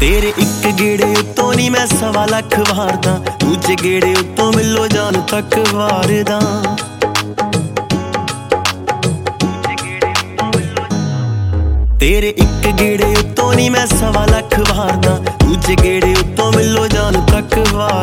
ਤੇਰੇ ਇੱਕ ਗੇੜੇ ਉੱਤੋਂ ਨੀ ਮੈਂ 1.25 ਲੱਖ ਵਾਰਦਾ, ਦੂਜੇ ਗੇੜੇ ਉੱਤੋਂ ਮਿਲੋ ਜਾਨ ਤੱਕ ਵਾਰਦਾ। ਤੇਰੇ ਇੱਕ ਗੇੜੇ ਉੱਤੋਂ ਨੀ ਮੈਂ 1.25 ਲੱਖ ਵਾਰਦਾ, ਦੂਜੇ ਗੇੜੇ ਉੱਤੋਂ ਮਿਲੋ ਜਾਨ ਤੱਕ ਵਾਰਦਾ।